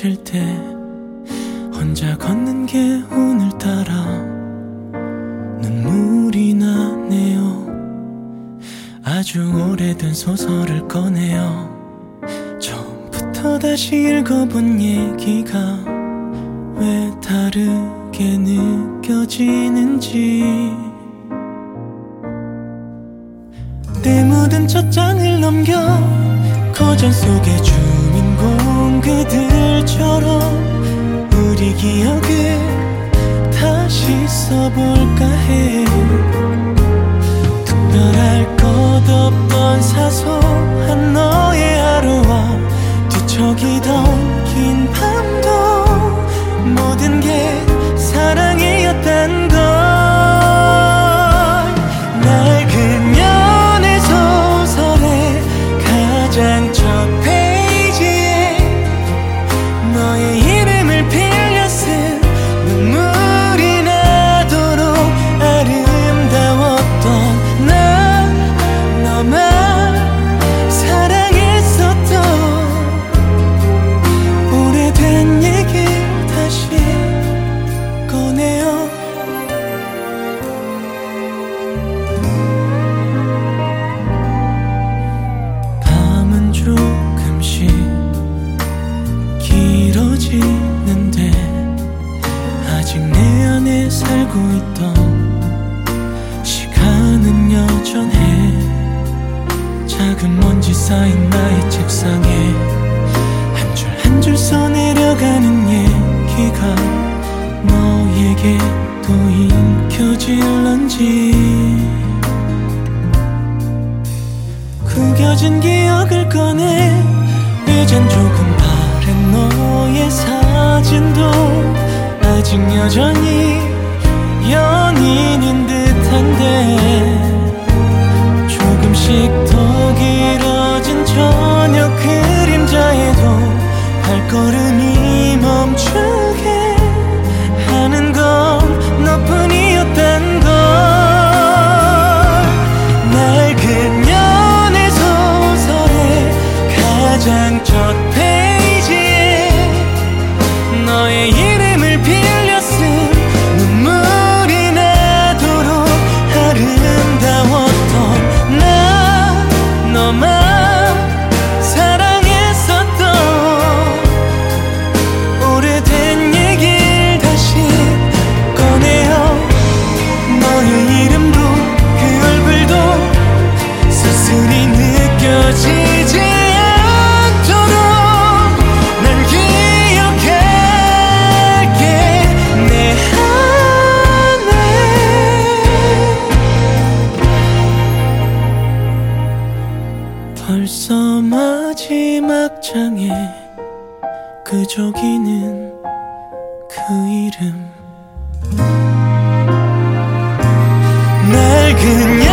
지칠 때 혼자 걷는 게 오늘따라 눈물이 나네요. 아주 오래된 소설을 꺼내요. 처음부터 다시 읽어본 얘기가 왜 다르게 느껴지는지. 때 묻은 첫 장을 넘겨 고전 속의 주인공 그들처럼 우리 기억을 다시 써볼까 해. 특별할 것 없던 사소한 너의 하루와 뒤척이던 긴 밤도 모든 게 사랑이었단 걸. 낡은 연애 소설의 가장 첫 페이지에 너의 이름을 빌려 쓴 눈물이 나도록 아름다웠던 난 너만 사랑했었던 오래된 얘기를 다시 꺼내요. 밤은 조금씩 길어지는데 아직 내 안에 살고 있던 시간은 여전해. 작은 먼지 쌓인 나의 책상에 한 줄 한 줄 써내려가는 얘기가 너에게 또 읽혀질런지. 구겨진 기억을 꺼내 이젠 조금 다른 너의 사진도 아직 여전히 연인인 듯한데 조금씩 더 길어진 저녁 그림자에도 발걸음이 멈추게 하는 건 너뿐이었단 걸. 낡은 연애 소설의 가장 첫 페이지에 너의 이름을 빌려 쓴 눈물이 나도록 아름다웠던 나 너만 사랑했었던 오래된 얘기를 다시 꺼내요. 너의 이름도 그 얼굴도 쓸쓸히 느껴지지 않도록 난 기억할게. 내 안에 벌써 마지막 장에 끄적이는 그 이름. 낡은